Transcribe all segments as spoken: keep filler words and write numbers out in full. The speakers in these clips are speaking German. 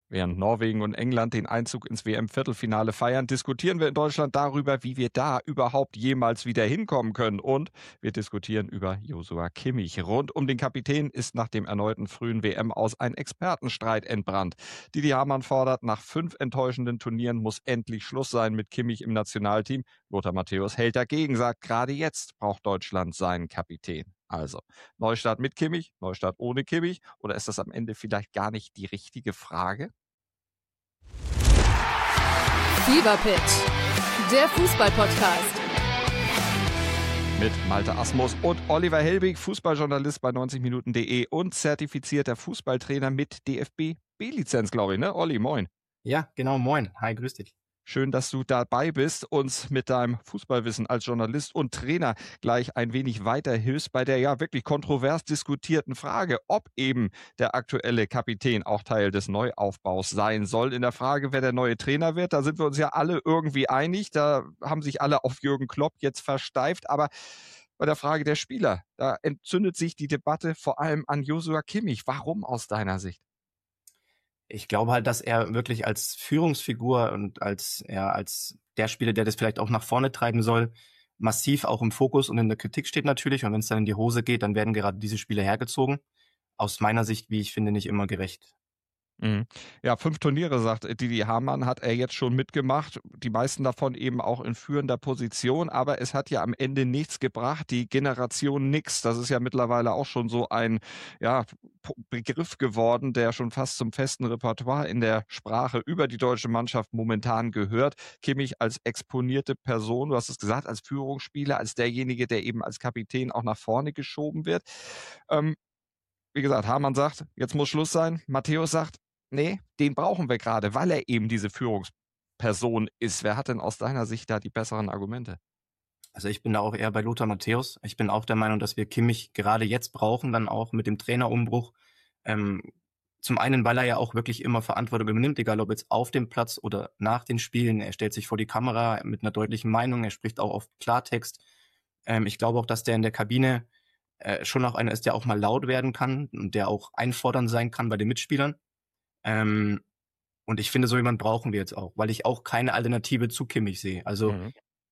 Während Norwegen und England den Einzug ins W M-Viertelfinale feiern, diskutieren wir in Deutschland darüber, wie wir da überhaupt jemals wieder hinkommen können. Und wir diskutieren über Joshua Kimmich. Rund um den Kapitän ist nach dem erneuten frühen W M-Aus ein Expertenstreit entbrannt. Didi Hamann fordert, nach fünf enttäuschenden Turnieren muss endlich Schluss sein mit Kimmich im Nationalteam. Lothar Matthäus hält dagegen, sagt, gerade jetzt braucht Deutschland seinen Kapitän. Also, Neustart mit Kimmich, Neustart ohne Kimmich? Oder ist das am Ende vielleicht gar nicht die richtige Frage? Fever Pitch, der Fußball-Podcast. Mit Malte Asmus und Oliver Helbig, Fußballjournalist bei neunzig Minuten punkt de und zertifizierter Fußballtrainer mit D F B B-Lizenz, glaube ich, ne? Olli, moin. Ja, genau, moin. Hi, grüß dich. Schön, dass du dabei bist, uns mit deinem Fußballwissen als Journalist und Trainer gleich ein wenig weiterhilfst bei der ja wirklich kontrovers diskutierten Frage, ob eben der aktuelle Kapitän auch Teil des Neuaufbaus sein soll. In der Frage, wer der neue Trainer wird, da sind wir uns ja alle irgendwie einig. Da haben sich alle auf Jürgen Klopp jetzt versteift. Aber bei der Frage der Spieler, da entzündet sich die Debatte vor allem an Joshua Kimmich. Warum aus deiner Sicht? Ich glaube halt, dass er wirklich als Führungsfigur und als, ja, als der Spieler, der das vielleicht auch nach vorne treiben soll, massiv auch im Fokus und in der Kritik steht natürlich. Und wenn es dann in die Hose geht, dann werden gerade diese Spieler hergezogen. Aus meiner Sicht, wie ich finde, nicht immer gerecht. Mhm. Ja, fünf Turniere, sagt Didi Hamann, hat er jetzt schon mitgemacht. Die meisten davon eben auch in führender Position. Aber es hat ja am Ende nichts gebracht. Die Generation Nix, das ist ja mittlerweile auch schon so ein ja, Begriff geworden, der schon fast zum festen Repertoire in der Sprache über die deutsche Mannschaft momentan gehört. Kimmich als exponierte Person, du hast es gesagt, als Führungsspieler, als derjenige, der eben als Kapitän auch nach vorne geschoben wird. Ähm, wie gesagt, Hamann sagt, jetzt muss Schluss sein. Matthäus sagt, nee, den brauchen wir gerade, weil er eben diese Führungsperson ist. Wer hat denn aus deiner Sicht da die besseren Argumente? Also ich bin da auch eher bei Lothar Matthäus. Ich bin auch der Meinung, dass wir Kimmich gerade jetzt brauchen, dann auch mit dem Trainerumbruch. Ähm, zum einen, weil er ja auch wirklich immer Verantwortung übernimmt, egal ob jetzt auf dem Platz oder nach den Spielen. Er stellt sich vor die Kamera mit einer deutlichen Meinung. Er spricht auch auf Klartext. Ähm, ich glaube auch, dass der in der Kabine äh, schon auch einer ist, der auch mal laut werden kann und der auch einfordernd sein kann bei den Mitspielern. Ähm, und ich finde, so jemand brauchen wir jetzt auch, weil ich auch keine Alternative zu Kimmich sehe. Also mhm.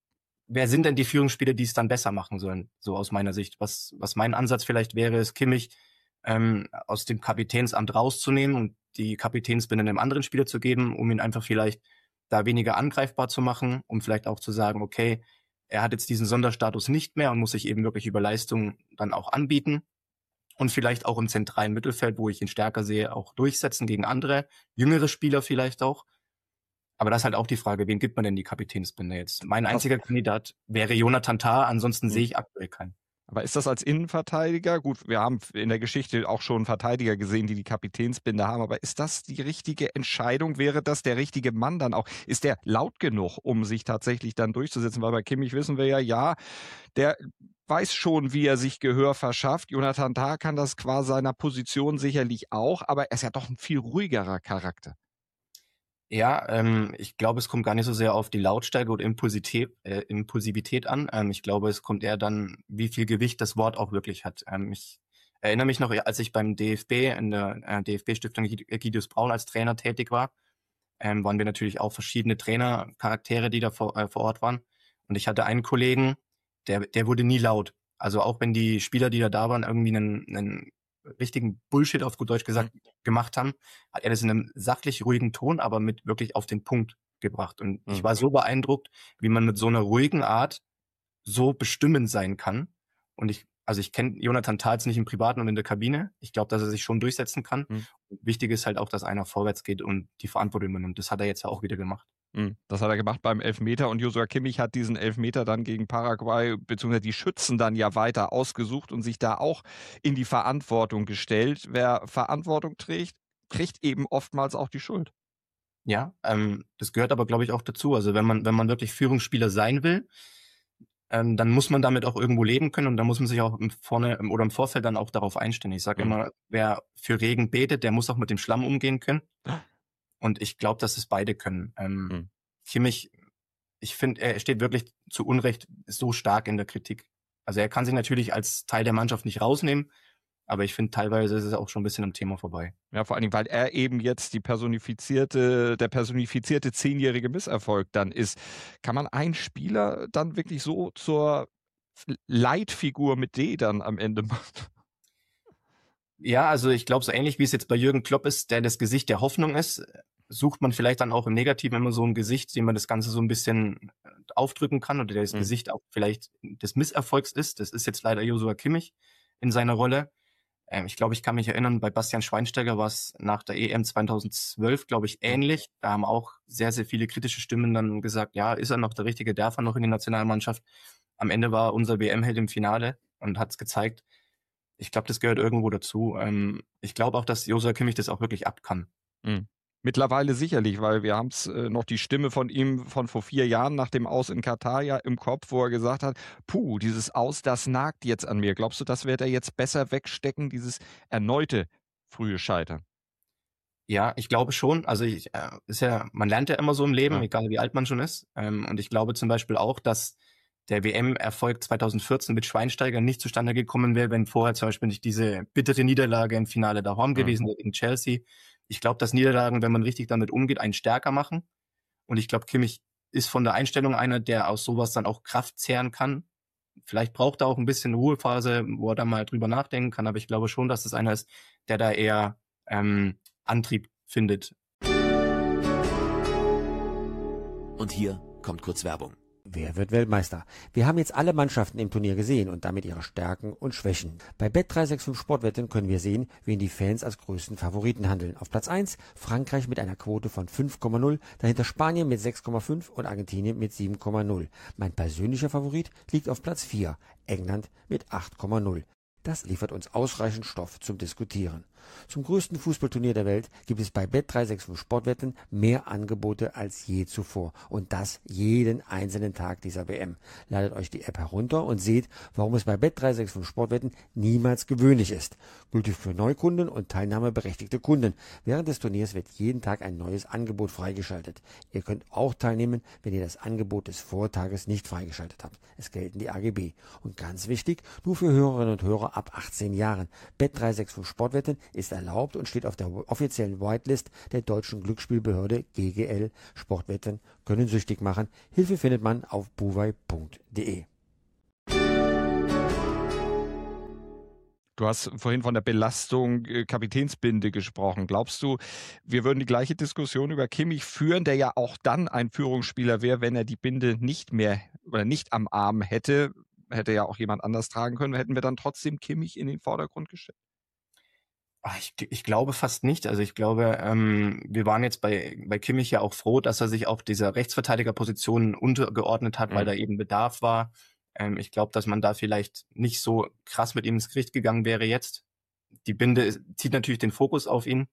Wer sind denn die Führungsspieler, die es dann besser machen sollen, so aus meiner Sicht? Was, was mein Ansatz vielleicht wäre, ist Kimmich ähm, aus dem Kapitänsamt rauszunehmen und die Kapitänsbinde einem anderen Spieler zu geben, um ihn einfach vielleicht da weniger angreifbar zu machen, um vielleicht auch zu sagen, okay, er hat jetzt diesen Sonderstatus nicht mehr und muss sich eben wirklich über Leistung dann auch anbieten. Und vielleicht auch im zentralen Mittelfeld, wo ich ihn stärker sehe, auch durchsetzen gegen andere, jüngere Spieler vielleicht auch. Aber das ist halt auch die Frage, wen gibt man denn die Kapitänsbinde jetzt? Mein einziger Was? Kandidat wäre Jonathan Tah, ansonsten mhm. sehe ich aktuell keinen. Aber ist das als Innenverteidiger? Gut, wir haben in der Geschichte auch schon Verteidiger gesehen, die die Kapitänsbinde haben. Aber ist das die richtige Entscheidung? Wäre das der richtige Mann dann auch? Ist der laut genug, um sich tatsächlich dann durchzusetzen? Weil bei Kimmich wissen wir ja, ja, der weiß schon, wie er sich Gehör verschafft. Jonathan Tah kann das qua seiner Position sicherlich auch, aber er ist ja doch ein viel ruhigerer Charakter. Ja, ähm, ich glaube, es kommt gar nicht so sehr auf die Lautstärke oder Impulsivität, äh, Impulsivität an. Ähm, ich glaube, es kommt eher dann, wie viel Gewicht das Wort auch wirklich hat. Ähm, ich erinnere mich noch, als ich beim D F B, in der äh, D F B-Stiftung Egidius Braun als Trainer tätig war, ähm, waren wir natürlich auch verschiedene Trainercharaktere, die da vor, äh, vor Ort waren. Und ich hatte einen Kollegen, der, der wurde nie laut. Also auch wenn die Spieler, die da da waren, irgendwie einen, einen richtigen Bullshit, auf gut Deutsch gesagt, mhm. gemacht haben, hat er das in einem sachlich ruhigen Ton, aber mit wirklich auf den Punkt gebracht. Und mhm. ich war so beeindruckt, wie man mit so einer ruhigen Art so bestimmend sein kann. Und ich, also ich kenne Jonathan Tah jetzt nicht im Privaten und in der Kabine. Ich glaube, dass er sich schon durchsetzen kann. Mhm. Wichtig ist halt auch, dass einer vorwärts geht und die Verantwortung übernimmt. Das hat er jetzt ja auch wieder gemacht. Das hat er gemacht beim Elfmeter und Joshua Kimmich hat diesen Elfmeter dann gegen Paraguay beziehungsweise die Schützen dann ja weiter ausgesucht und sich da auch in die Verantwortung gestellt. Wer Verantwortung trägt, kriegt eben oftmals auch die Schuld. Ja, ähm, das gehört aber, glaube ich, auch dazu. Also wenn man wenn man wirklich Führungsspieler sein will, ähm, dann muss man damit auch irgendwo leben können und dann muss man sich auch im vorne oder im Vorfeld dann auch darauf einstellen. Ich sage mhm. immer, wer für Regen betet, der muss auch mit dem Schlamm umgehen können. Und ich glaube, dass es beide können. Ähm, mhm. Kimmich, ich finde, er steht wirklich zu Unrecht so stark in der Kritik. Also er kann sich natürlich als Teil der Mannschaft nicht rausnehmen, Aber ich finde, teilweise ist es auch schon ein bisschen am Thema vorbei. Ja, vor allen Dingen, weil er eben jetzt die personifizierte, der personifizierte zehnjährige Misserfolg dann ist. Kann man einen Spieler dann wirklich so zur Leitfigur mit D dann am Ende machen? Ja, also ich glaube, so ähnlich wie es jetzt bei Jürgen Klopp ist, der das Gesicht der Hoffnung ist, sucht man vielleicht dann auch im Negativen immer so ein Gesicht, dem man das Ganze so ein bisschen aufdrücken kann oder das mhm. Gesicht auch vielleicht des Misserfolgs ist. Das ist jetzt leider Joshua Kimmich in seiner Rolle. Ähm, ich glaube, ich kann mich erinnern, bei Bastian Schweinsteiger war es nach der E M zweitausendzwölf, glaube ich, ähnlich. Da haben auch sehr, sehr viele kritische Stimmen dann gesagt, ja, ist er noch der Richtige, darf er noch in die Nationalmannschaft? Am Ende war unser W M-Held im Finale und hat es gezeigt. Ich glaube, das gehört irgendwo dazu. Ähm, ich glaube auch, dass Joshua Kimmich das auch wirklich ab kann. Mhm. Mittlerweile sicherlich, weil wir haben es äh, noch die Stimme von ihm von vor vier Jahren nach dem Aus in Katar ja im Kopf, wo er gesagt hat, puh, dieses Aus, das nagt jetzt an mir. Glaubst du, das wird er jetzt besser wegstecken, dieses erneute frühe Scheitern? Ja, ich glaube schon. Also ich, äh, ist ja, man lernt ja immer so im Leben, ja. Egal wie alt man schon ist. Ähm, und ich glaube zum Beispiel auch, dass der W M-Erfolg zweitausendvierzehn mit Schweinsteiger nicht zustande gekommen wäre, wenn vorher zum Beispiel nicht diese bittere Niederlage im Finale daheim mhm. gewesen wäre gegen Chelsea. Ich glaube, dass Niederlagen, wenn man richtig damit umgeht, einen stärker machen. Und ich glaube, Kimmich ist von der Einstellung einer, der aus sowas dann auch Kraft zehren kann. Vielleicht braucht er auch ein bisschen Ruhephase, wo er da mal drüber nachdenken kann. Aber ich glaube schon, dass das einer ist, der da eher ähm, Antrieb findet. Und hier kommt kurz Werbung. Wer wird Weltmeister? Wir haben jetzt alle Mannschaften im Turnier gesehen und damit ihre Stärken und Schwächen. Bei Bet drei sechs fünf Sportwetten können wir sehen, wen die Fans als größten Favoriten handeln. Auf Platz eins Frankreich mit einer Quote von fünf Komma null, dahinter Spanien mit sechs Komma fünf und Argentinien mit sieben Komma null. Mein persönlicher Favorit liegt auf Platz vier, England mit acht Komma null. Das liefert uns ausreichend Stoff zum Diskutieren. Zum größten Fußballturnier der Welt gibt es bei Bet drei sechs fünf Sportwetten mehr Angebote als je zuvor. Und das jeden einzelnen Tag dieser W M. Ladet euch die App herunter und seht, warum es bei Bet drei sechs fünf Sportwetten niemals gewöhnlich ist. Gültig für Neukunden und teilnahmeberechtigte Kunden. Während des Turniers wird jeden Tag ein neues Angebot freigeschaltet. Ihr könnt auch teilnehmen, wenn ihr das Angebot des Vortages nicht freigeschaltet habt. Es gelten die A G B. Und ganz wichtig, nur für Hörerinnen und Hörer ab achtzehn Jahren. Bet drei sechs fünf Sportwetten ist erlaubt und steht auf der offiziellen Whitelist der deutschen Glücksspielbehörde G G L. Sportwetten können süchtig machen. Hilfe findet man auf buwei punkt de. Du hast vorhin von der Belastung äh, Kapitänsbinde gesprochen. Glaubst du, wir würden die gleiche Diskussion über Kimmich führen, der ja auch dann ein Führungsspieler wäre, wenn er die Binde nicht mehr oder nicht am Arm hätte? Hätte ja auch jemand anders tragen können. Hätten wir dann trotzdem Kimmich in den Vordergrund gestellt? Ich, ich glaube fast nicht. Also ich glaube, ähm, wir waren jetzt bei, bei Kimmich ja auch froh, dass er sich auch dieser Rechtsverteidigerposition untergeordnet hat, mhm. weil da eben Bedarf war. Ähm, ich glaube, dass man da vielleicht nicht so krass mit ihm ins Gericht gegangen wäre jetzt. Die Binde zieht natürlich den Fokus auf ihn.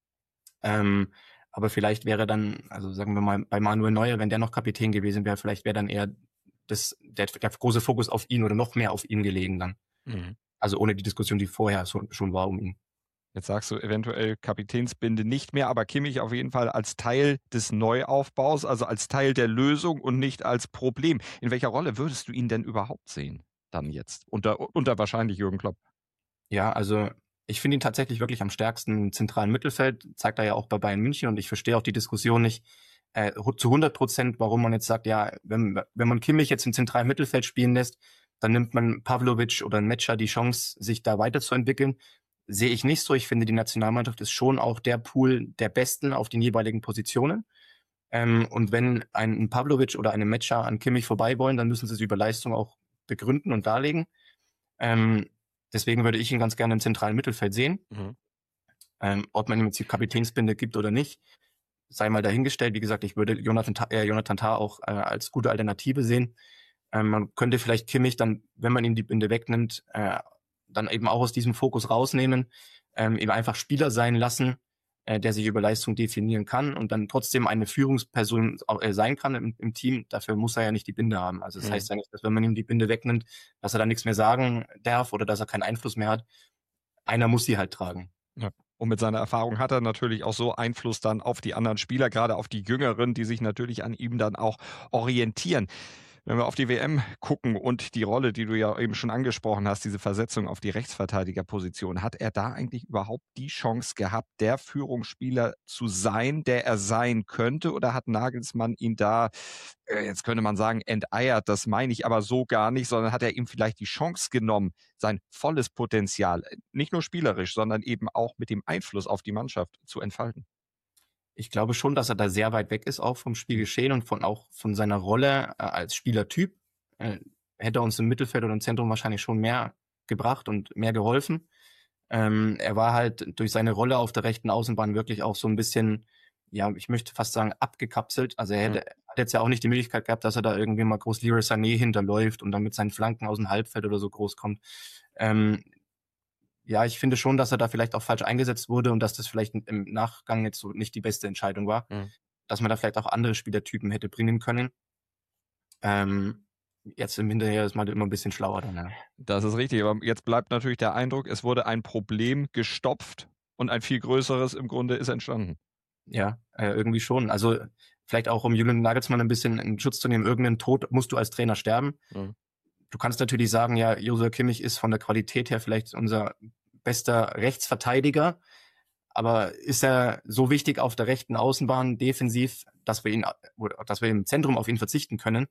Ähm, aber vielleicht wäre dann, also sagen wir mal, bei Manuel Neuer, wenn der noch Kapitän gewesen wäre, vielleicht wäre dann eher das, der, der große Fokus auf ihn oder noch mehr auf ihn gelegen dann. Mhm. Also ohne die Diskussion, die vorher so, schon war um ihn. Jetzt sagst du eventuell Kapitänsbinde nicht mehr, aber Kimmich auf jeden Fall als Teil des Neuaufbaus, also als Teil der Lösung und nicht als Problem. In welcher Rolle würdest du ihn denn überhaupt sehen, dann jetzt? Unter, unter wahrscheinlich Jürgen Klopp. Ja, also ich finde ihn tatsächlich wirklich am stärksten im zentralen Mittelfeld, zeigt er ja auch bei Bayern München und ich verstehe auch die Diskussion nicht äh, zu hundert Prozent, warum man jetzt sagt, ja, wenn, wenn man Kimmich jetzt im zentralen Mittelfeld spielen lässt, dann nimmt man Pavlovic oder Metscher die Chance, sich da weiterzuentwickeln. Sehe ich nicht so. Ich finde, die Nationalmannschaft ist schon auch der Pool der Besten auf den jeweiligen Positionen. Ähm, und wenn ein Pavlovic oder eine Metscher an Kimmich vorbei wollen, dann müssen sie es über Leistung auch begründen und darlegen. Ähm, deswegen würde ich ihn ganz gerne im zentralen Mittelfeld sehen. Mhm. Ähm, ob man ihm jetzt die Kapitänsbinde gibt oder nicht, sei mal dahingestellt. Wie gesagt, ich würde Jonathan, äh, Jonathan Tah auch äh, als gute Alternative sehen. Ähm, man könnte vielleicht Kimmich dann, wenn man ihm die Binde wegnimmt, äh, dann eben auch aus diesem Fokus rausnehmen, ähm, eben einfach Spieler sein lassen, äh, der sich über Leistung definieren kann und dann trotzdem eine Führungsperson auch, äh, sein kann im, im Team. Dafür muss er ja nicht die Binde haben. Also das mhm. heißt ja nicht, dass wenn man ihm die Binde wegnimmt, dass er dann nichts mehr sagen darf oder dass er keinen Einfluss mehr hat. Einer muss sie halt tragen. Ja. Und mit seiner Erfahrung hat er natürlich auch so Einfluss dann auf die anderen Spieler, gerade auf die Jüngeren, die sich natürlich an ihm dann auch orientieren. Wenn wir auf die W M gucken und die Rolle, die du ja eben schon angesprochen hast, diese Versetzung auf die Rechtsverteidigerposition, hat er da eigentlich überhaupt die Chance gehabt, der Führungsspieler zu sein, der er sein könnte? Oder hat Nagelsmann ihn da, jetzt könnte man sagen, enteiert? Das meine ich aber so gar nicht, sondern hat er ihm vielleicht die Chance genommen, sein volles Potenzial, nicht nur spielerisch, sondern eben auch mit dem Einfluss auf die Mannschaft zu entfalten? Ich glaube schon, dass er da sehr weit weg ist, auch vom Spielgeschehen und von auch von seiner Rolle äh, als Spielertyp. Äh, hätte er uns im Mittelfeld oder im Zentrum wahrscheinlich schon mehr gebracht und mehr geholfen. Ähm, er war halt durch seine Rolle auf der rechten Außenbahn wirklich auch so ein bisschen, ja, ich möchte fast sagen, abgekapselt. Also er hätte, mhm. hat jetzt ja auch nicht die Möglichkeit gehabt, dass er da irgendwie mal groß Leroy Sané hinterläuft und dann mit seinen Flanken aus dem Halbfeld oder so groß kommt. Ähm, Ja, ich finde schon, dass er da vielleicht auch falsch eingesetzt wurde und dass das vielleicht im Nachgang jetzt so nicht die beste Entscheidung war. Mhm. Dass man da vielleicht auch andere Spielertypen hätte bringen können. Ähm, jetzt im Hinterher ist man immer ein bisschen schlauer dann, ja. Das ist richtig, aber jetzt bleibt natürlich der Eindruck, es wurde ein Problem gestopft und ein viel größeres im Grunde ist entstanden. Ja, äh, irgendwie schon. Also vielleicht auch, um Julian Nagelsmann ein bisschen in Schutz zu nehmen, irgendeinen Tod musst du als Trainer sterben. Mhm. Du kannst natürlich sagen, ja, Joshua Kimmich ist von der Qualität her vielleicht unser bester Rechtsverteidiger, aber ist er so wichtig auf der rechten Außenbahn defensiv, dass wir ihn, dass wir im Zentrum auf ihn verzichten können?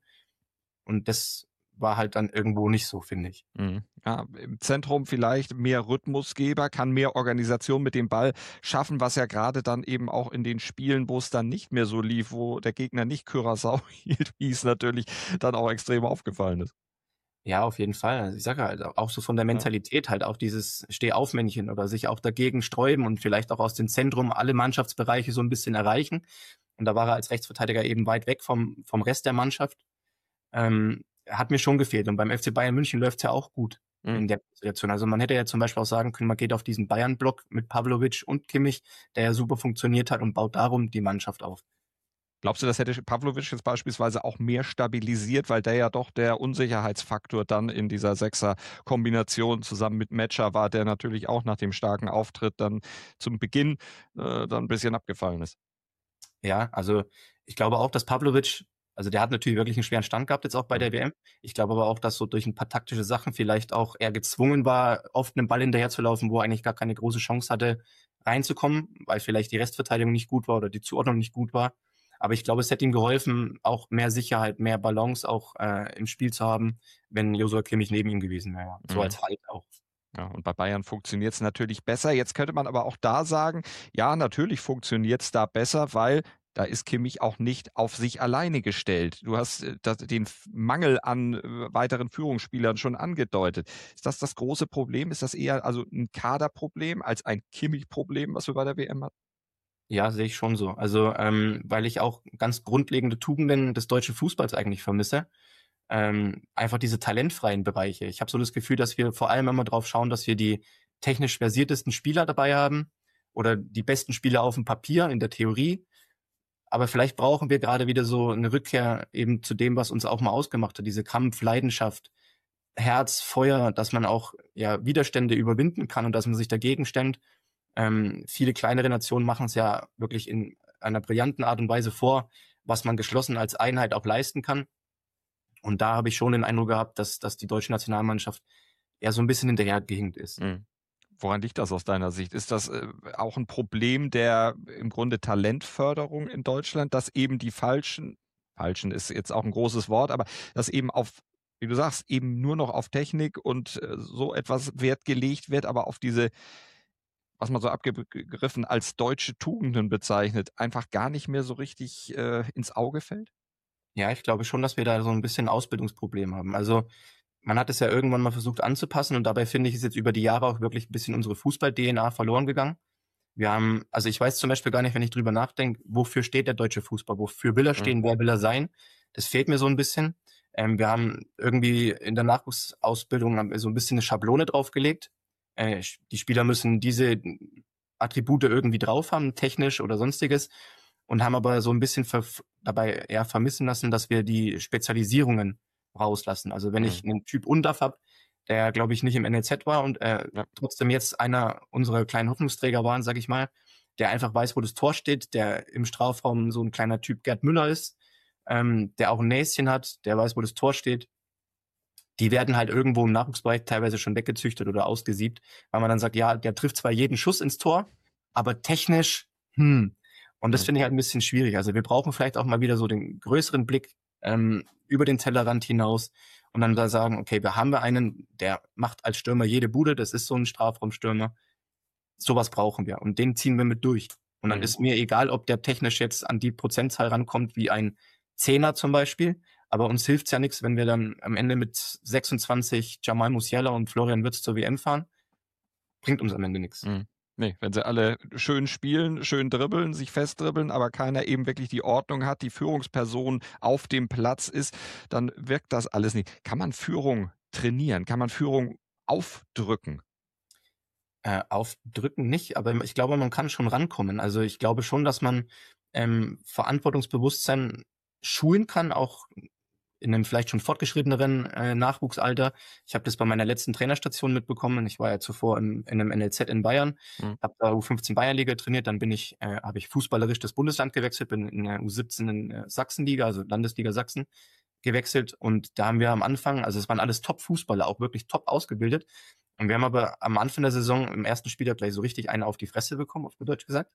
Und das war halt dann irgendwo nicht so, finde ich. Mhm. Ja, im Zentrum vielleicht mehr Rhythmusgeber, kann mehr Organisation mit dem Ball schaffen, was ja gerade dann eben auch in den Spielen, wo es dann nicht mehr so lief, wo der Gegner nicht Curaçao hielt, wie es natürlich dann auch extrem aufgefallen ist. Ja, auf jeden Fall. Also ich sage halt, auch so von der Mentalität halt, auch dieses Steh-auf-Männchen oder sich auch dagegen sträuben und vielleicht auch aus dem Zentrum alle Mannschaftsbereiche so ein bisschen erreichen. Und da war er als Rechtsverteidiger eben weit weg vom, vom Rest der Mannschaft. Ähm, hat mir schon gefehlt. Und beim F C Bayern München läuft's ja auch gut mhm. in der Situation. Also man hätte ja zum Beispiel auch sagen können, man geht auf diesen Bayern-Block mit Pavlovic und Kimmich, der ja super funktioniert hat und baut darum die Mannschaft auf. Glaubst du, das hätte Pavlovic jetzt beispielsweise auch mehr stabilisiert, weil der ja doch der Unsicherheitsfaktor dann in dieser Sechser-Kombination zusammen mit Metscher war, der natürlich auch nach dem starken Auftritt dann zum Beginn äh, dann ein bisschen abgefallen ist? Ja, also ich glaube auch, dass Pavlovic, also der hat natürlich wirklich einen schweren Stand gehabt jetzt auch bei der W M. Ich glaube aber auch, dass so durch ein paar taktische Sachen vielleicht auch er gezwungen war, oft einem Ball hinterher zu laufen, wo er eigentlich gar keine große Chance hatte, reinzukommen, weil vielleicht die Restverteidigung nicht gut war oder die Zuordnung nicht gut war. Aber ich glaube, es hätte ihm geholfen, auch mehr Sicherheit, mehr Balance auch äh, im Spiel zu haben, wenn Joshua Kimmich neben ihm gewesen wäre. So mhm. als Halt auch. Ja, und bei Bayern funktioniert es natürlich besser. Jetzt könnte man aber auch da sagen, ja, natürlich funktioniert es da besser, weil da ist Kimmich auch nicht auf sich alleine gestellt. Du hast äh, das, den Mangel an äh, weiteren Führungsspielern schon angedeutet. Ist das das große Problem? Ist das eher also ein Kaderproblem als ein Kimmich-Problem, was wir bei der W M hatten? Ja, sehe ich schon so. Also, ähm, weil ich auch ganz grundlegende Tugenden des deutschen Fußballs eigentlich vermisse. Ähm, einfach diese talentfreien Bereiche. Ich habe so das Gefühl, dass wir vor allem immer drauf schauen, dass wir die technisch versiertesten Spieler dabei haben oder die besten Spieler auf dem Papier in der Theorie. Aber vielleicht brauchen wir gerade wieder so eine Rückkehr eben zu dem, was uns auch mal ausgemacht hat. Diese Kampf, Leidenschaft, Herz, Feuer, dass man auch ja Widerstände überwinden kann und dass man sich dagegen stemmt. Ähm, viele kleinere Nationen machen es ja wirklich in einer brillanten Art und Weise vor, was man geschlossen als Einheit auch leisten kann. Und da habe ich schon den Eindruck gehabt, dass, dass die deutsche Nationalmannschaft eher so ein bisschen hinterhergehinkt ist. Mhm. Woran liegt das aus deiner Sicht? Ist das äh, auch ein Problem der im Grunde Talentförderung in Deutschland, dass eben die falschen, falschen ist jetzt auch ein großes Wort, aber dass eben auf, wie du sagst, eben nur noch auf Technik und äh, so etwas Wert gelegt wird, aber auf diese, was man so abgegriffen als deutsche Tugenden bezeichnet, einfach gar nicht mehr so richtig äh, ins Auge fällt? Ja, ich glaube schon, dass wir da so ein bisschen Ausbildungsproblem haben. Also man hat es ja irgendwann mal versucht anzupassen und dabei finde ich, ist jetzt über die Jahre auch wirklich ein bisschen unsere Fußball-D N A verloren gegangen. Wir haben, also ich weiß zum Beispiel gar nicht, wenn ich drüber nachdenke, wofür steht der deutsche Fußball, wofür will er stehen, mhm. wer will er sein? Das fehlt mir so ein bisschen. Ähm, wir haben irgendwie in der Nachwuchsausbildung haben wir so ein bisschen eine Schablone draufgelegt. Äh, die Spieler müssen diese Attribute irgendwie drauf haben, technisch oder sonstiges, und haben aber so ein bisschen ver- dabei eher vermissen lassen, dass wir die Spezialisierungen rauslassen. Also wenn mhm. ich einen Typ Undaf habe, der, glaube ich, nicht im N L Z war und äh, ja. trotzdem jetzt einer unserer kleinen Hoffnungsträger waren, sag ich mal, der einfach weiß, wo das Tor steht, der im Strafraum so ein kleiner Typ Gerd Müller ist, ähm, der auch ein Näschen hat, der weiß, wo das Tor steht. Die werden halt irgendwo im Nachwuchsbereich teilweise schon weggezüchtet oder ausgesiebt, weil man dann sagt, ja, der trifft zwar jeden Schuss ins Tor, aber technisch, hm. Und das Mhm. finde ich halt ein bisschen schwierig. Also wir brauchen vielleicht auch mal wieder so den größeren Blick ähm, über den Tellerrand hinaus und dann da sagen, okay, wir haben wir einen, der macht als Stürmer jede Bude, das ist so ein Strafraumstürmer. Sowas brauchen wir und den ziehen wir mit durch. Und dann Mhm. ist mir egal, ob der technisch jetzt an die Prozentzahl rankommt wie ein Zehner zum Beispiel, aber uns hilft's ja nichts, wenn wir dann am Ende mit sechsundzwanzig Jamal Musiala und Florian Wirtz zur W M fahren. Bringt uns am Ende nichts. Mhm. Nee, wenn sie alle schön spielen, schön dribbeln, sich festdribbeln, aber keiner eben wirklich die Ordnung hat, die Führungsperson auf dem Platz ist, dann wirkt das alles nicht. Kann man Führung trainieren? Kann man Führung aufdrücken? Äh, aufdrücken nicht, aber ich glaube, man kann schon rankommen. Also ich glaube schon, dass man ähm, Verantwortungsbewusstsein schulen kann, auch in einem vielleicht schon fortgeschritteneren äh, Nachwuchsalter. Ich habe das bei meiner letzten Trainerstation mitbekommen. Ich war ja zuvor im, in einem N L Z in Bayern, Mhm. habe da U fünfzehn Bayernliga trainiert. Dann bin ich, äh, habe ich fußballerisch das Bundesland gewechselt, bin in der U siebzehn in äh, Sachsenliga, also Landesliga Sachsen gewechselt. Und da haben wir am Anfang, also es waren alles Top-Fußballer, auch wirklich top ausgebildet. Und wir haben aber am Anfang der Saison im ersten Spieltag gleich so richtig eine auf die Fresse bekommen, auf gut Deutsch gesagt.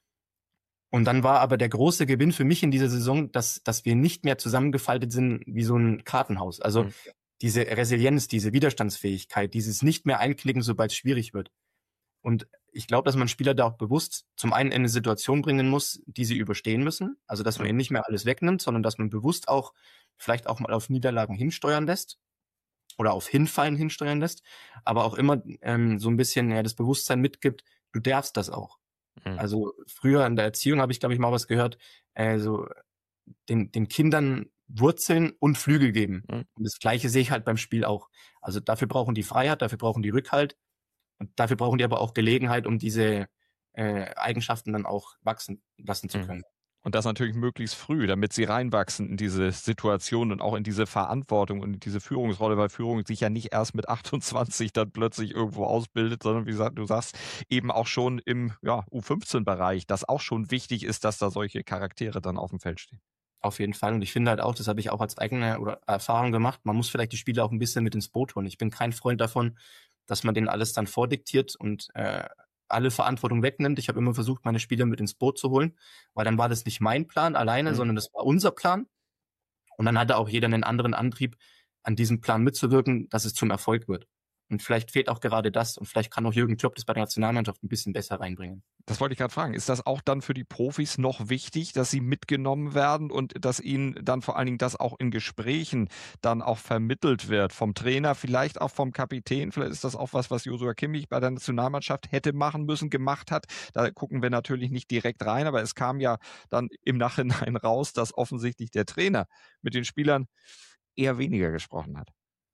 Und dann war aber der große Gewinn für mich in dieser Saison, dass, dass wir nicht mehr zusammengefaltet sind wie so ein Kartenhaus. Also Mhm. diese Resilienz, diese Widerstandsfähigkeit, dieses nicht mehr einknicken, sobald es schwierig wird. Und ich glaube, dass man Spieler da auch bewusst zum einen in eine Situation bringen muss, die sie überstehen müssen. Also dass man Mhm. ihnen nicht mehr alles wegnimmt, sondern dass man bewusst auch vielleicht auch mal auf Niederlagen hinsteuern lässt oder auf Hinfallen hinsteuern lässt, aber auch immer ähm, so ein bisschen ja, das Bewusstsein mitgibt, du darfst das auch. Mhm. Also früher in der Erziehung habe ich, glaube ich, mal was gehört, äh, so den, den Kindern Wurzeln und Flügel geben. Mhm. Und das Gleiche sehe ich halt beim Spiel auch. Also dafür brauchen die Freiheit, dafür brauchen die Rückhalt und dafür brauchen die aber auch Gelegenheit, um diese äh, Eigenschaften dann auch wachsen lassen zu Mhm. können. Und das natürlich möglichst früh, damit sie reinwachsen in diese Situation und auch in diese Verantwortung und in diese Führungsrolle, weil Führung sich ja nicht erst mit achtundzwanzig dann plötzlich irgendwo ausbildet, sondern wie gesagt, du sagst, eben auch schon im ja, U fünfzehn Bereich, dass auch schon wichtig ist, dass da solche Charaktere dann auf dem Feld stehen. Auf jeden Fall. Und ich finde halt auch, das habe ich auch als eigene oder Erfahrung gemacht, man muss vielleicht die Spieler auch ein bisschen mit ins Boot holen. Ich bin kein Freund davon, dass man denen alles dann vordiktiert und äh, alle Verantwortung wegnimmt. Ich habe immer versucht, meine Spieler mit ins Boot zu holen, weil dann war das nicht mein Plan alleine, Mhm. sondern das war unser Plan. Und dann hatte auch jeder einen anderen Antrieb, an diesem Plan mitzuwirken, dass es zum Erfolg wird. Und vielleicht fehlt auch gerade das und vielleicht kann auch Jürgen Klopp das bei der Nationalmannschaft ein bisschen besser reinbringen. Das wollte ich gerade fragen. Ist das auch dann für die Profis noch wichtig, dass sie mitgenommen werden und dass ihnen dann vor allen Dingen das auch in Gesprächen dann auch vermittelt wird vom Trainer, vielleicht auch vom Kapitän? Vielleicht ist das auch was, was Joshua Kimmich bei der Nationalmannschaft hätte machen müssen, gemacht hat. Da gucken wir natürlich nicht direkt rein, aber es kam ja dann im Nachhinein raus, dass offensichtlich der Trainer mit den Spielern eher weniger gesprochen hat.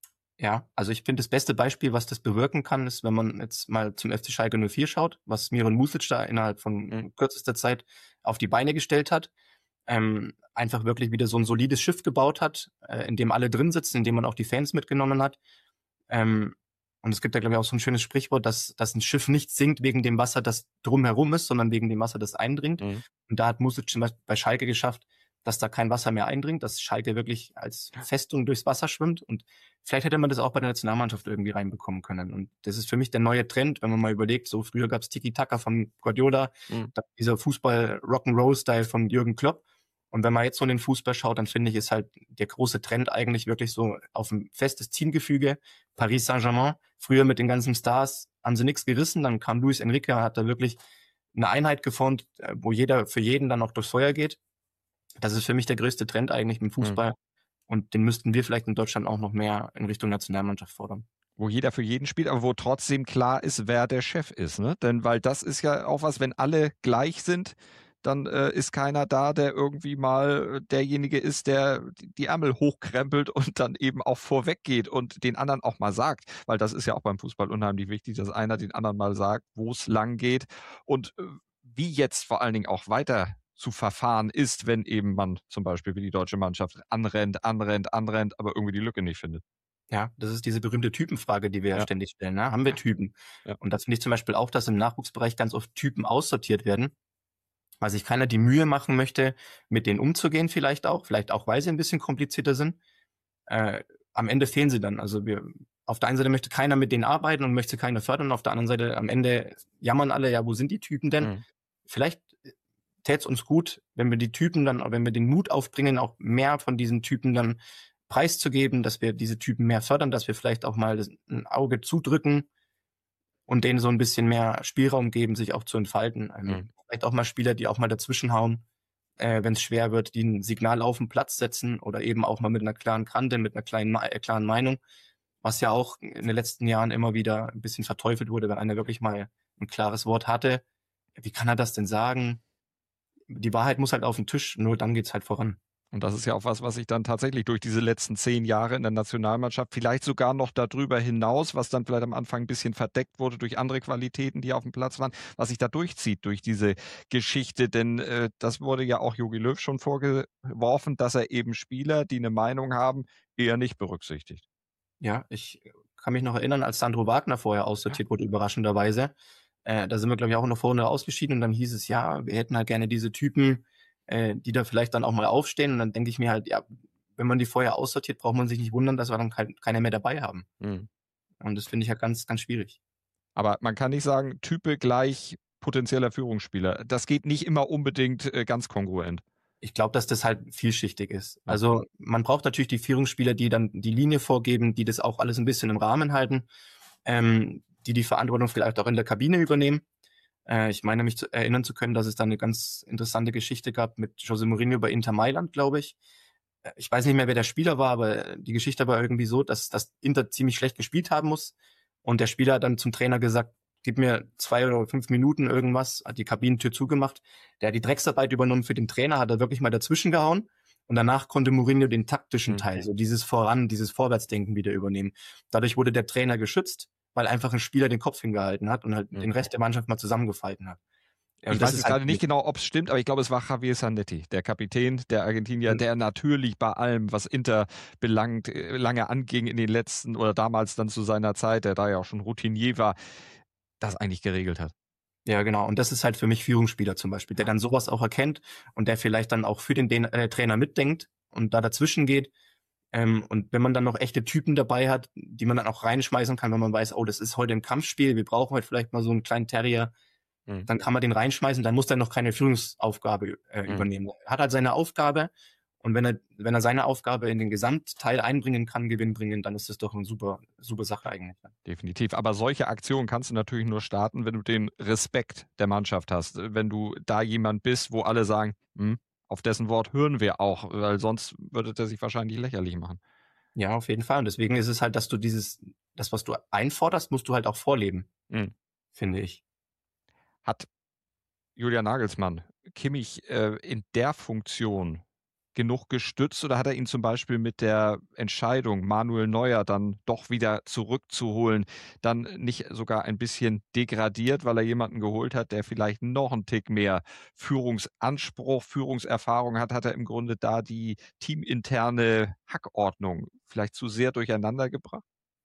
Ja, also ich finde, das beste Beispiel, was das bewirken kann, ist, wenn man jetzt mal zum F C Schalke null vier schaut, was Miran Music da innerhalb von Mhm. kürzester Zeit auf die Beine gestellt hat. Ähm, einfach wirklich wieder so ein solides Schiff gebaut hat, äh, in dem alle drin sitzen, in dem man auch die Fans mitgenommen hat. Ähm, und es gibt da, glaube ich, auch so ein schönes Sprichwort, dass, dass ein Schiff nicht sinkt wegen dem Wasser, das drumherum ist, sondern wegen dem Wasser, das eindringt. Mhm. Und da hat Music zum Beispiel bei Schalke geschafft, dass da kein Wasser mehr eindringt, dass Schalke wirklich als Festung durchs Wasser schwimmt. Und vielleicht hätte man das auch bei der Nationalmannschaft irgendwie reinbekommen können. Und das ist für mich der neue Trend, wenn man mal überlegt, so früher gab es Tiki-Taka von Guardiola, Mhm. dann dieser Fußball-Rock'n'Roll-Style von Jürgen Klopp. Und wenn man jetzt so in den Fußball schaut, dann finde ich, ist halt der große Trend eigentlich wirklich so auf ein festes Teamgefüge. Paris Saint-Germain, früher mit den ganzen Stars, haben sie nichts gerissen. Dann kam Luis Enrique, hat da wirklich eine Einheit geformt, äh, wo jeder für jeden dann auch durchs Feuer geht. Das ist für mich der größte Trend eigentlich im Fußball. Und den müssten wir vielleicht in Deutschland auch noch mehr in Richtung Nationalmannschaft fordern. Wo jeder für jeden spielt, aber wo trotzdem klar ist, wer der Chef ist, ne? Denn weil das ist ja auch was, wenn alle gleich sind, dann äh, ist keiner da, der irgendwie mal derjenige ist, der die die Ärmel hochkrempelt und dann eben auch vorweg geht und den anderen auch mal sagt, weil das ist ja auch beim Fußball unheimlich wichtig, dass einer den anderen mal sagt, wo es lang geht und äh, wie jetzt vor allen Dingen auch weiter zu verfahren ist, wenn eben man zum Beispiel wie die deutsche Mannschaft anrennt, anrennt, anrennt, aber irgendwie die Lücke nicht findet. Ja, das ist diese berühmte Typenfrage, die wir ja Ja. ständig stellen. Ne? Haben wir Typen? Ja. Und das finde ich zum Beispiel auch, dass im Nachwuchsbereich ganz oft Typen aussortiert werden. weil sich keiner die Mühe machen möchte, mit denen umzugehen vielleicht auch, vielleicht auch, weil sie ein bisschen komplizierter sind. Äh, am Ende fehlen sie dann. Also wir, auf der einen Seite möchte keiner mit denen arbeiten und möchte keiner fördern, und auf der anderen Seite am Ende jammern alle, ja, wo sind die Typen denn? Mhm. Vielleicht täte es uns gut, wenn wir die Typen dann, wenn wir den Mut aufbringen, auch mehr von diesen Typen dann preiszugeben, dass wir diese Typen mehr fördern, dass wir vielleicht auch mal das, ein Auge zudrücken und denen so ein bisschen mehr Spielraum geben, sich auch zu entfalten. Ähm, Mhm. Vielleicht auch mal Spieler, die auch mal dazwischenhauen, äh, wenn es schwer wird, die ein Signal auf den Platz setzen oder eben auch mal mit einer klaren Kante, mit einer kleinen, äh, klaren Meinung, was ja auch in den letzten Jahren immer wieder ein bisschen verteufelt wurde, wenn einer wirklich mal ein klares Wort hatte. Wie kann er das denn sagen? Die Wahrheit muss halt auf den Tisch, nur dann geht's halt voran. Und das ist ja auch was, was sich dann tatsächlich durch diese letzten zehn Jahre in der Nationalmannschaft, vielleicht sogar noch darüber hinaus, was dann vielleicht am Anfang ein bisschen verdeckt wurde durch andere Qualitäten, die auf dem Platz waren, was sich da durchzieht durch diese Geschichte. Denn äh, das wurde ja auch Jogi Löw schon vorgeworfen, dass er eben Spieler, die eine Meinung haben, eher nicht berücksichtigt. Ja, ich kann mich noch erinnern, als Sandro Wagner vorher aussortiert wurde, überraschenderweise. Äh, da sind wir, glaube ich, auch noch vorne ausgeschieden und dann hieß es, ja, wir hätten halt gerne diese Typen, äh, die da vielleicht dann auch mal aufstehen. Und dann denke ich mir halt, ja, wenn man die vorher aussortiert, braucht man sich nicht wundern, dass wir dann kein, keiner mehr dabei haben. Mhm. Und das finde ich ja ganz, ganz schwierig. Aber man kann nicht sagen, Type gleich potenzieller Führungsspieler. Das geht nicht immer unbedingt äh, ganz kongruent. Ich glaube, dass das halt vielschichtig ist. Ja. Also man braucht natürlich die Führungsspieler, die dann die Linie vorgeben, die das auch alles ein bisschen im Rahmen halten, ähm, die die Verantwortung vielleicht auch in der Kabine übernehmen. Äh, ich meine mich zu erinnern zu können, dass es da eine ganz interessante Geschichte gab mit José Mourinho bei Inter Mailand, glaube ich. Äh, Ich weiß nicht mehr, wer der Spieler war, aber die Geschichte war irgendwie so, dass das Inter ziemlich schlecht gespielt haben muss und der Spieler hat dann zum Trainer gesagt, gib mir zwei oder fünf Minuten irgendwas, hat die Kabinentür zugemacht. Der hat die Drecksarbeit übernommen für den Trainer, hat er wirklich mal dazwischen gehauen. Und danach konnte Mourinho den taktischen Mhm. Teil, so dieses Voran, dieses Vorwärtsdenken wieder übernehmen. Dadurch wurde der Trainer geschützt, weil einfach ein Spieler den Kopf hingehalten hat und halt Mhm. den Rest der Mannschaft mal zusammengefalten hat. Ja, und Ich das weiß ist jetzt halt gerade nicht genau, ob es stimmt, aber ich glaube, es war Javier Zanetti, der Kapitän der Argentinier, Mhm. der natürlich bei allem, was Inter belangt, äh, lange anging in den letzten oder damals dann zu seiner Zeit, der da ja auch schon Routinier war, das eigentlich geregelt hat. Ja, genau. Und das ist halt für mich Führungsspieler zum Beispiel, der dann sowas auch erkennt und der vielleicht dann auch für den, den äh, Trainer mitdenkt und da dazwischen geht. Ähm, und wenn man dann noch echte Typen dabei hat, die man dann auch reinschmeißen kann, wenn man weiß, oh, das ist heute ein Kampfspiel, wir brauchen heute vielleicht mal so einen kleinen Terrier, Mhm. dann kann man den reinschmeißen, dann muss der noch keine Führungsaufgabe äh, Mhm. übernehmen. Er hat halt seine Aufgabe und wenn er, wenn er seine Aufgabe in den Gesamtteil einbringen kann, Gewinn bringen, dann ist das doch eine super, super Sache eigentlich. Definitiv. Aber solche Aktionen kannst du natürlich nur starten, wenn du den Respekt der Mannschaft hast. Wenn du da jemand bist, wo alle sagen, hm, auf dessen Wort hören wir auch, weil sonst würde der sich wahrscheinlich lächerlich machen. Ja, auf jeden Fall. Und deswegen ist es halt, dass du dieses, das, was du einforderst, musst du halt auch vorleben, Mhm. finde ich. Hat Julian Nagelsmann Kimmich äh, in der Funktion genug gestützt oder hat er ihn zum Beispiel mit der Entscheidung, Manuel Neuer dann doch wieder zurückzuholen, dann nicht sogar ein bisschen degradiert, weil er jemanden geholt hat, der vielleicht noch einen Tick mehr Führungsanspruch, Führungserfahrung hat, hat er im Grunde da die teaminterne Hackordnung vielleicht zu sehr durcheinander gebracht?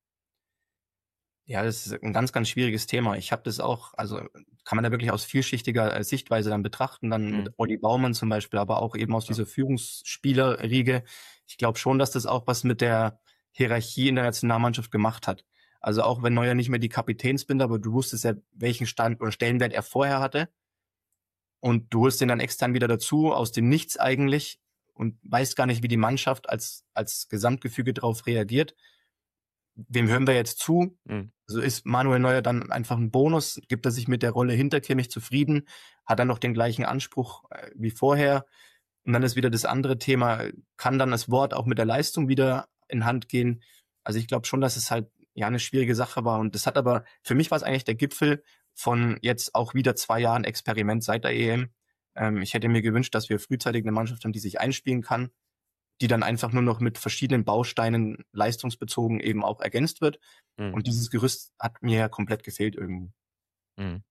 Ja, das ist ein ganz, ganz schwieriges Thema. Ich habe das auch, also kann man da wirklich aus vielschichtiger äh, Sichtweise dann betrachten, dann Mhm. mit Olli Baumann zum Beispiel, aber auch eben aus Ja. dieser Führungsspielerriege. Ich glaube schon, dass das auch was mit der Hierarchie in der Nationalmannschaft gemacht hat. Also auch wenn Neuer nicht mehr die Kapitänsbinde, aber du wusstest ja, welchen Stand oder Stellenwert er vorher hatte. Und du holst den dann extern wieder dazu, aus dem Nichts eigentlich, und weißt gar nicht, wie die Mannschaft als, als Gesamtgefüge darauf reagiert. Wem hören wir jetzt zu? Mhm. Also ist Manuel Neuer dann einfach ein Bonus? Gibt er sich mit der Rolle hinter Kimmich zufrieden? Hat er noch den gleichen Anspruch äh, wie vorher? Und dann ist wieder das andere Thema, kann dann das Wort auch mit der Leistung wieder in Hand gehen? Also ich glaube schon, dass es halt ja eine schwierige Sache war. Und das hat aber, für mich war es eigentlich der Gipfel von jetzt auch wieder zwei Jahren Experiment seit der E M. Ähm, ich hätte mir gewünscht, dass wir frühzeitig eine Mannschaft haben, die sich einspielen kann, die dann einfach nur noch mit verschiedenen Bausteinen leistungsbezogen eben auch ergänzt wird. Mhm. Und dieses Gerüst hat mir ja komplett gefehlt irgendwie. Mhm.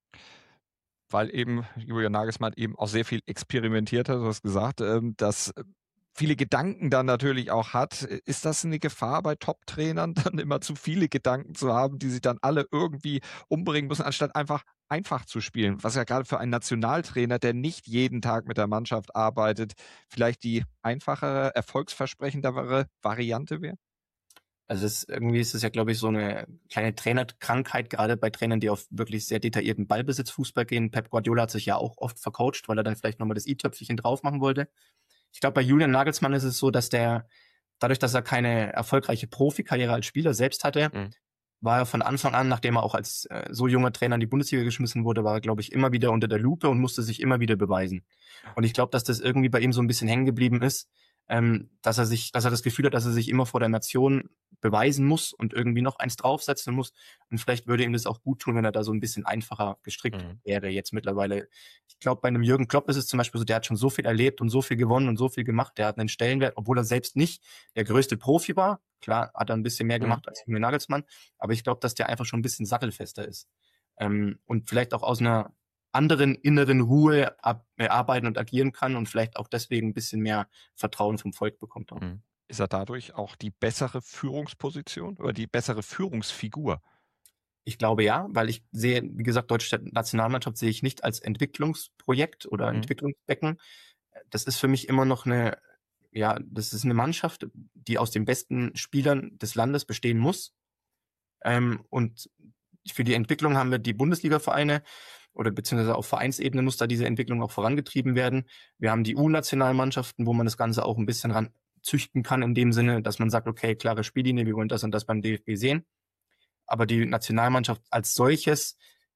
Weil eben Julian Nagelsmann eben auch sehr viel experimentiert hat, du hast gesagt, ähm, das viele Gedanken dann natürlich auch hat. Ist das eine Gefahr bei Top-Trainern, dann immer zu viele Gedanken zu haben, die sich dann alle irgendwie umbringen müssen, anstatt einfach einfach zu spielen? Was ja gerade für einen Nationaltrainer, der nicht jeden Tag mit der Mannschaft arbeitet, vielleicht die einfachere, erfolgsversprechendere Variante wäre? Also es, irgendwie ist es ja, glaube ich, so eine kleine Trainerkrankheit, gerade bei Trainern, die auf wirklich sehr detaillierten Ballbesitzfußball gehen. Pep Guardiola hat sich ja auch oft vercoacht, weil er dann vielleicht nochmal das i-Töpfchen drauf machen wollte. Ich glaube, bei Julian Nagelsmann ist es so, dass der, dadurch, dass er keine erfolgreiche Profikarriere als Spieler selbst hatte, mhm. war er von Anfang an, nachdem er auch als äh, so junger Trainer in die Bundesliga geschmissen wurde, war er, glaube ich, immer wieder unter der Lupe und musste sich immer wieder beweisen. Und ich glaube, dass das irgendwie bei ihm so ein bisschen hängen geblieben ist, ähm, dass er sich, dass er das Gefühl hat, dass er sich immer vor der Nation beweisen muss und irgendwie noch eins draufsetzen muss. Und vielleicht würde ihm das auch gut tun, wenn er da so ein bisschen einfacher gestrickt mhm. wäre jetzt mittlerweile. Ich glaube, bei einem Jürgen Klopp ist es zum Beispiel so, der hat schon so viel erlebt und so viel gewonnen und so viel gemacht. Der hat einen Stellenwert, obwohl er selbst nicht der größte Profi war. Klar, hat er ein bisschen mehr gemacht mhm. als Julian Nagelsmann. Aber ich glaube, dass der einfach schon ein bisschen sattelfester ist. Ähm, und vielleicht auch aus einer anderen inneren Ruhe ab, äh, arbeiten und agieren kann und vielleicht auch deswegen ein bisschen mehr Vertrauen vom Volk bekommt. Auch. Mhm. Ist er dadurch auch die bessere Führungsposition oder die bessere Führungsfigur? Ich glaube ja, weil ich sehe, wie gesagt, deutsche Nationalmannschaft sehe ich nicht als Entwicklungsprojekt oder mhm. Entwicklungsbecken. Das ist für mich immer noch eine, ja, das ist eine Mannschaft, die aus den besten Spielern des Landes bestehen muss. Ähm, und für die Entwicklung haben wir die Bundesliga-Vereine oder beziehungsweise auf Vereinsebene muss da diese Entwicklung auch vorangetrieben werden. Wir haben die U-Nationalmannschaften, wo man das Ganze auch ein bisschen ran züchten kann, in dem Sinne, dass man sagt, okay, klare Spiellinie, wir wollen das und das beim D F B sehen. Aber die Nationalmannschaft als solches,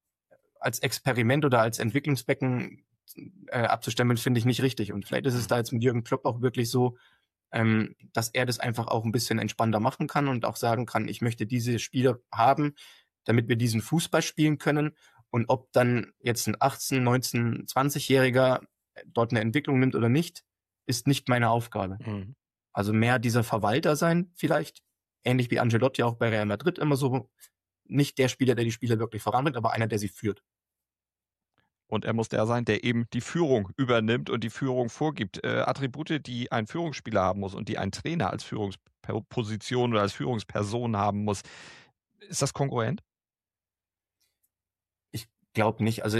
als Experiment oder als Entwicklungsbecken äh, abzustempeln, finde ich nicht richtig. Und vielleicht ist es da jetzt mit Jürgen Klopp auch wirklich so, ähm, dass er das einfach auch ein bisschen entspannter machen kann und auch sagen kann, ich möchte diese Spieler haben, damit wir diesen Fußball spielen können. Und ob dann jetzt ein achtzehn-, neunzehn-, zwanzigjähriger dort eine Entwicklung nimmt oder nicht, ist nicht meine Aufgabe. Mhm. Also mehr dieser Verwalter sein vielleicht, ähnlich wie Ancelotti auch bei Real Madrid immer so, nicht der Spieler, der die Spieler wirklich voranbringt, aber einer, der sie führt. Und er muss der sein, der eben die Führung übernimmt und die Führung vorgibt. Äh, Attribute, die ein Führungsspieler haben muss und die ein Trainer als Führungsposition oder als Führungsperson haben muss. Ist das kongruent? Ich glaube nicht. Also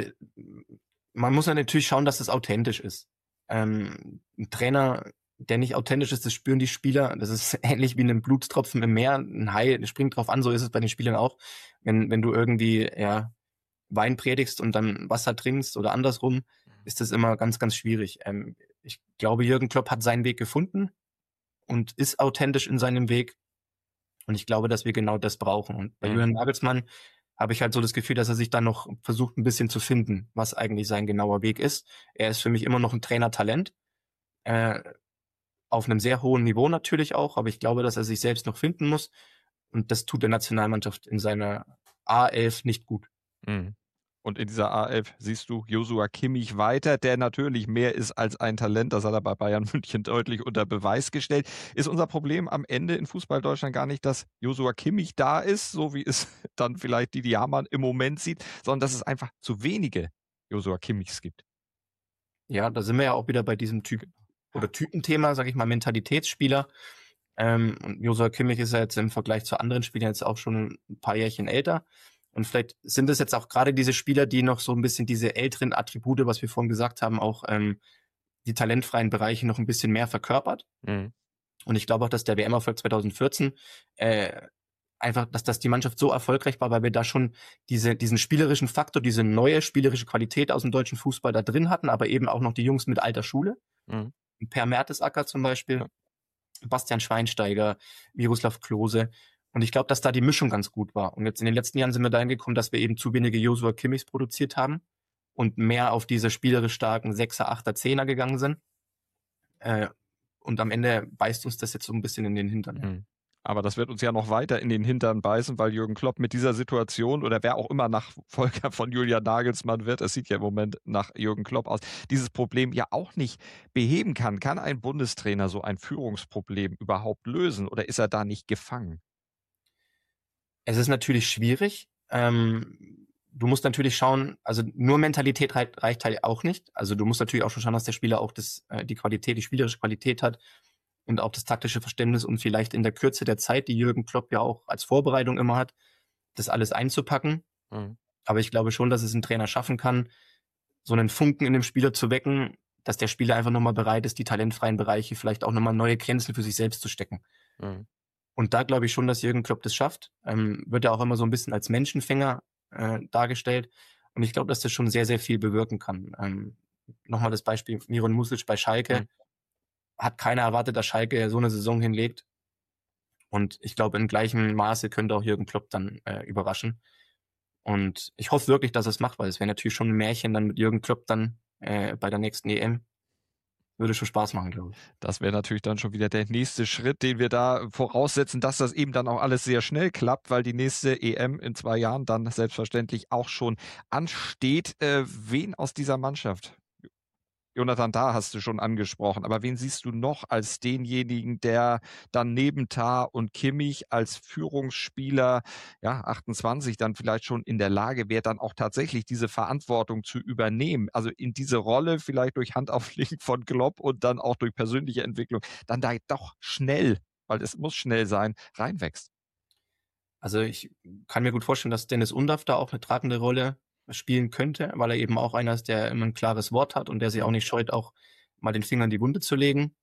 man muss ja natürlich schauen, dass es authentisch ist. Ähm, ein Trainer, der nicht authentisch ist, das spüren die Spieler. Das ist ähnlich wie ein Blutstropfen im Meer. Ein Hai springt drauf an, so ist es bei den Spielern auch. Wenn, wenn du irgendwie ja, Wein predigst und dann Wasser trinkst oder andersrum, ist das immer ganz, ganz schwierig. Ähm, ich glaube, Jürgen Klopp hat seinen Weg gefunden und ist authentisch in seinem Weg. Und ich glaube, dass wir genau das brauchen. Und bei mhm. Julian Nagelsmann habe ich halt so das Gefühl, dass er sich da noch versucht, ein bisschen zu finden, was eigentlich sein genauer Weg ist. Er ist für mich immer noch ein Trainertalent. Äh, auf einem sehr hohen Niveau natürlich auch, aber ich glaube, dass er sich selbst noch finden muss. Und das tut der Nationalmannschaft in seiner A elf nicht gut. Mhm. Und in dieser A elf siehst du Joshua Kimmich weiter, der natürlich mehr ist als ein Talent. Das hat er bei Bayern München deutlich unter Beweis gestellt. Ist unser Problem am Ende in Fußball Deutschland gar nicht, dass Joshua Kimmich da ist, so wie es dann vielleicht Didi Hamann im Moment sieht, sondern dass es einfach zu wenige Joshua Kimmichs gibt? Ja, da sind wir ja auch wieder bei diesem Typ oder Typenthema, sage ich mal, Mentalitätsspieler. Ähm, und Joshua Kimmich ist ja jetzt im Vergleich zu anderen Spielern jetzt auch schon ein paar Jährchen älter. Und vielleicht sind es jetzt auch gerade diese Spieler, die noch so ein bisschen diese älteren Attribute, was wir vorhin gesagt haben, auch ähm, die talentfreien Bereiche noch ein bisschen mehr verkörpert. Mhm. Und ich glaube auch, dass der W M-Erfolg zwanzig vierzehn äh, einfach, dass das die Mannschaft so erfolgreich war, weil wir da schon diese diesen spielerischen Faktor, diese neue spielerische Qualität aus dem deutschen Fußball da drin hatten, aber eben auch noch die Jungs mit alter Schule. Mhm. Per Mertesacker zum Beispiel, ja. Bastian Schweinsteiger, Miroslav Klose. Und ich glaube, dass da die Mischung ganz gut war. Und jetzt in den letzten Jahren sind wir dahin gekommen, dass wir eben zu wenige Joshua Kimmichs produziert haben und mehr auf diese spielerisch starken Sechser, Achter, Zehner gegangen sind. Äh, und am Ende beißt uns das jetzt so ein bisschen in den Hintern. Mhm. Aber das wird uns ja noch weiter in den Hintern beißen, weil Jürgen Klopp mit dieser Situation oder wer auch immer Nachfolger von Julian Nagelsmann wird, es sieht ja im Moment nach Jürgen Klopp aus, dieses Problem ja auch nicht beheben kann. Kann ein Bundestrainer so ein Führungsproblem überhaupt lösen oder ist er da nicht gefangen? Es ist natürlich schwierig. Ähm, du musst natürlich schauen, also nur Mentalität reicht, reicht halt auch nicht. Also du musst natürlich auch schon schauen, dass der Spieler auch das, äh, die Qualität, die spielerische Qualität hat, und auch das taktische Verständnis und vielleicht in der Kürze der Zeit, die Jürgen Klopp ja auch als Vorbereitung immer hat, das alles einzupacken. Mhm. Aber ich glaube schon, dass es ein Trainer schaffen kann, so einen Funken in dem Spieler zu wecken, dass der Spieler einfach nochmal bereit ist, die talentfreien Bereiche vielleicht auch nochmal neue Grenzen für sich selbst zu stecken. Mhm. Und da glaube ich schon, dass Jürgen Klopp das schafft. Ähm, wird ja auch immer so ein bisschen als Menschenfänger äh, dargestellt. Und ich glaube, dass das schon sehr, sehr viel bewirken kann. Ähm, nochmal das Beispiel Miron Music bei Schalke. Mhm. Hat keiner erwartet, dass Schalke so eine Saison hinlegt. Und ich glaube, in gleichem Maße könnte auch Jürgen Klopp dann äh, überraschen. Und ich hoffe wirklich, dass er es macht, weil es wäre natürlich schon ein Märchen dann mit Jürgen Klopp dann äh, bei der nächsten E M. Würde schon Spaß machen, glaube ich. Das wäre natürlich dann schon wieder der nächste Schritt, den wir da voraussetzen, dass das eben dann auch alles sehr schnell klappt, weil die nächste E M in zwei Jahren dann selbstverständlich auch schon ansteht. Äh, wen aus dieser Mannschaft? Jonathan, da hast du schon angesprochen, aber wen siehst du noch als denjenigen, der dann neben Tah und Kimmich als Führungsspieler, ja, achtundzwanzig, dann vielleicht schon in der Lage wäre, dann auch tatsächlich diese Verantwortung zu übernehmen, also in diese Rolle vielleicht durch Handauflegen von Klopp und dann auch durch persönliche Entwicklung, dann da doch schnell, weil es muss schnell sein, reinwächst? Also ich kann mir gut vorstellen, dass Dennis Undaff da auch eine tragende Rolle spielen könnte, weil er eben auch einer ist, der immer ein klares Wort hat und der sich auch nicht scheut, auch mal den Finger in die Wunde zu legen.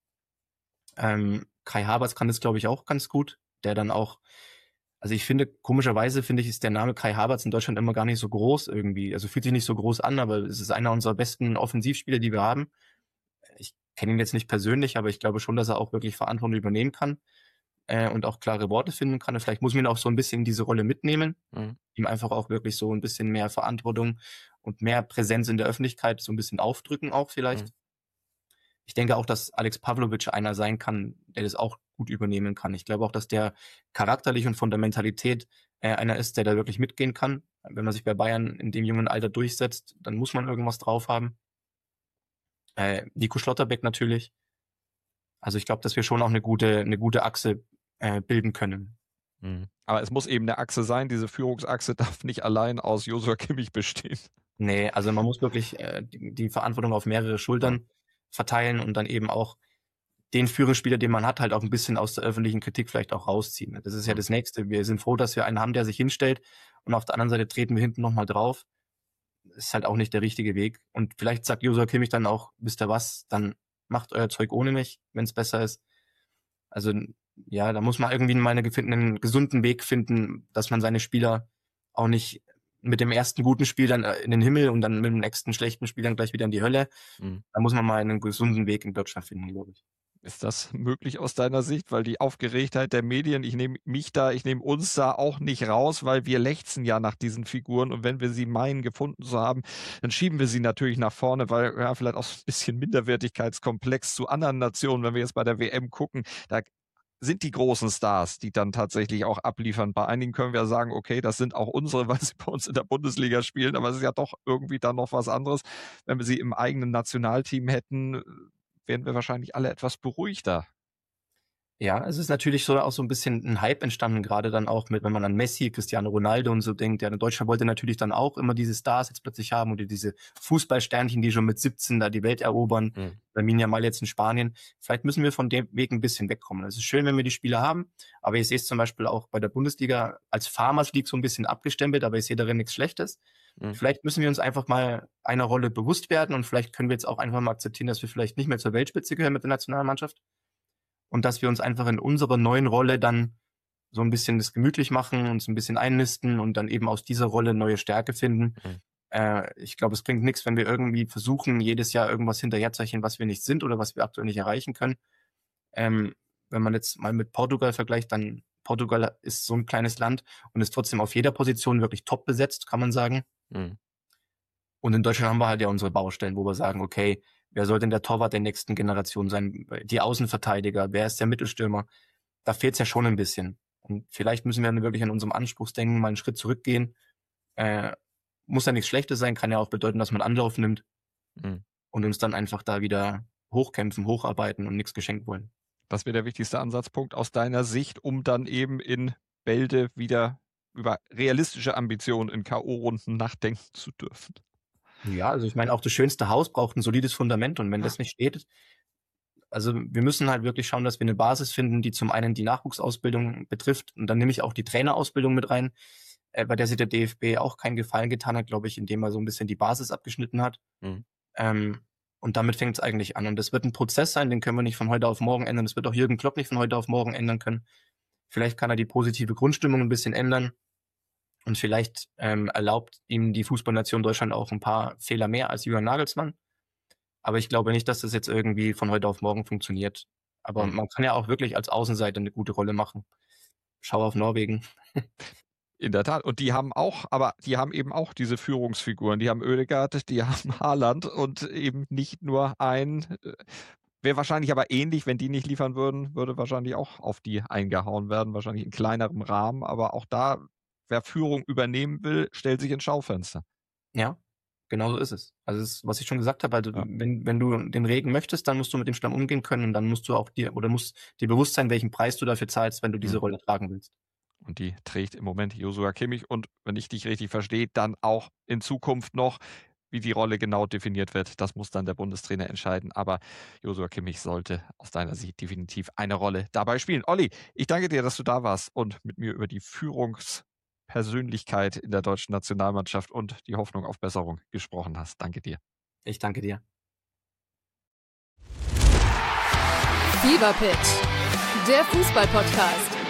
Ähm, Kai Havertz kann das, glaube ich, auch ganz gut, der dann auch, also ich finde, komischerweise finde ich, ist der Name Kai Havertz in Deutschland immer gar nicht so groß irgendwie, also fühlt sich nicht so groß an, aber es ist einer unserer besten Offensivspieler, die wir haben. Ich kenne ihn jetzt nicht persönlich, aber ich glaube schon, dass er auch wirklich Verantwortung übernehmen kann. Und auch klare Worte finden kann. Und vielleicht muss man ihn auch so ein bisschen in diese Rolle mitnehmen, mhm. ihm einfach auch wirklich so ein bisschen mehr Verantwortung und mehr Präsenz in der Öffentlichkeit so ein bisschen aufdrücken auch vielleicht. Mhm. Ich denke auch, dass Alex Pavlovic einer sein kann, der das auch gut übernehmen kann. Ich glaube auch, dass der charakterlich und von der Mentalität äh, einer ist, der da wirklich mitgehen kann. Wenn man sich bei Bayern in dem jungen Alter durchsetzt, dann muss man irgendwas drauf haben. Äh, Nico Schlotterbeck natürlich. Also ich glaube, dass wir schon auch eine gute, eine gute Achse äh, bilden können. Mhm. Aber es muss eben eine Achse sein. Diese Führungsachse darf nicht allein aus Joshua Kimmich bestehen. Nee, also man muss wirklich äh, die, die Verantwortung auf mehrere Schultern verteilen und dann eben auch den Führungsspieler, den man hat, halt auch ein bisschen aus der öffentlichen Kritik vielleicht auch rausziehen. Das ist ja das Nächste. Wir sind froh, dass wir einen haben, der sich hinstellt und auf der anderen Seite treten wir hinten nochmal drauf. Das ist halt auch nicht der richtige Weg. Und vielleicht sagt Joshua Kimmich dann auch, wisst ihr was, dann macht euer Zeug ohne mich, wenn es besser ist. Also ja, da muss man irgendwie mal eine, einen gesunden Weg finden, dass man seine Spieler auch nicht mit dem ersten guten Spiel dann in den Himmel und dann mit dem nächsten schlechten Spiel dann gleich wieder in die Hölle. Mhm. Da muss man mal einen gesunden Weg in Deutschland finden, glaube ich. Ist das möglich aus deiner Sicht? Weil die Aufgeregtheit der Medien, ich nehme mich da, ich nehme uns da auch nicht raus, weil wir lechzen ja nach diesen Figuren und wenn wir sie meinen, gefunden zu haben, dann schieben wir sie natürlich nach vorne, weil ja vielleicht auch so ein bisschen Minderwertigkeitskomplex zu anderen Nationen, wenn wir jetzt bei der W M gucken, da sind die großen Stars, die dann tatsächlich auch abliefern. Bei einigen können wir sagen, okay, das sind auch unsere, weil sie bei uns in der Bundesliga spielen, aber es ist ja doch irgendwie dann noch was anderes. Wenn wir sie im eigenen Nationalteam hätten, wären wir wahrscheinlich alle etwas beruhigter. Ja, es ist natürlich so auch so ein bisschen ein Hype entstanden, gerade dann auch mit, wenn man an Messi, Cristiano Ronaldo und so denkt. Ja, Deutschland wollte natürlich dann auch immer diese Stars jetzt plötzlich haben oder diese Fußballsternchen, die schon mit siebzehn da die Welt erobern. Mhm. Lamine Yamal jetzt in Spanien. Vielleicht müssen wir von dem Weg ein bisschen wegkommen. Es ist schön, wenn wir die Spieler haben, aber ich sehe es zum Beispiel auch bei der Bundesliga als Farmers League so ein bisschen abgestempelt, aber ich sehe darin nichts Schlechtes. Mhm. Vielleicht müssen wir uns einfach mal einer Rolle bewusst werden und vielleicht können wir jetzt auch einfach mal akzeptieren, dass wir vielleicht nicht mehr zur Weltspitze gehören mit der Nationalmannschaft. Und dass wir uns einfach in unserer neuen Rolle dann so ein bisschen das gemütlich machen, uns ein bisschen einnisten und dann eben aus dieser Rolle neue Stärke finden. Mhm. Äh, ich glaube, es bringt nichts, wenn wir irgendwie versuchen, jedes Jahr irgendwas hinterherzeichnen, was wir nicht sind oder was wir aktuell nicht erreichen können. Ähm, wenn man jetzt mal mit Portugal vergleicht, dann Portugal ist so ein kleines Land und ist trotzdem auf jeder Position wirklich top besetzt, kann man sagen. Mhm. Und in Deutschland haben wir halt ja unsere Baustellen, wo wir sagen, okay, wer soll denn der Torwart der nächsten Generation sein? Die Außenverteidiger, wer ist der Mittelstürmer? Da fehlt es ja schon ein bisschen. Und vielleicht müssen wir dann wirklich an unserem Anspruchsdenken mal einen Schritt zurückgehen. Äh, muss ja nichts Schlechtes sein, kann ja auch bedeuten, dass man Anlauf nimmt mhm. und uns dann einfach da wieder hochkämpfen, hocharbeiten und nichts geschenkt wollen. Das wäre der wichtigste Ansatzpunkt aus deiner Sicht, um dann eben in Bälde wieder über realistische Ambitionen in K O-Runden nachdenken zu dürfen. Ja, also ich meine, auch das schönste Haus braucht ein solides Fundament und wenn das nicht steht, Also wir müssen halt wirklich schauen, dass wir eine Basis finden, die zum einen die Nachwuchsausbildung betrifft und dann nehme ich auch die Trainerausbildung mit rein, äh, bei der sich der D F B auch keinen Gefallen getan hat, glaube ich, indem er so ein bisschen die Basis abgeschnitten hat. Mhm. Ähm, und damit fängt es eigentlich an. Und das wird ein Prozess sein, den können wir nicht von heute auf morgen ändern. Das wird auch Jürgen Klopp nicht von heute auf morgen ändern können. Vielleicht kann er die positive Grundstimmung ein bisschen ändern und vielleicht ähm, erlaubt ihm die Fußballnation Deutschland auch ein paar Fehler mehr als Julian Nagelsmann. Aber ich glaube nicht, dass das jetzt irgendwie von heute auf morgen funktioniert. Aber mhm. man kann ja auch wirklich als Außenseiter eine gute Rolle machen. Schau auf Norwegen. In der Tat. Und die haben auch, aber die haben eben auch diese Führungsfiguren. Die haben Oedegaard, die haben Haaland und eben nicht nur ein. Wäre wahrscheinlich aber ähnlich, wenn die nicht liefern würden, würde wahrscheinlich auch auf die eingehauen werden. Wahrscheinlich in kleinerem Rahmen. Aber auch da, wer Führung übernehmen will, stellt sich ins Schaufenster. Ja. Genau so ist es. Also das ist, was ich schon gesagt habe, also ja. wenn, wenn du den Regen möchtest, dann musst du mit dem Schlamm umgehen können und dann musst du auch dir oder musst dir bewusst sein, welchen Preis du dafür zahlst, wenn du diese mhm. Rolle tragen willst. Und die trägt im Moment Joshua Kimmich und wenn ich dich richtig verstehe, dann auch in Zukunft noch, wie die Rolle genau definiert wird. Das muss dann der Bundestrainer entscheiden. Aber Joshua Kimmich sollte aus deiner Sicht definitiv eine Rolle dabei spielen. Olli, ich danke dir, dass du da warst und mit mir über die Führungs- Persönlichkeit in der deutschen Nationalmannschaft und die Hoffnung auf Besserung gesprochen hast. Danke dir. Ich danke dir. Fever Pitch, der Fußball-Podcast.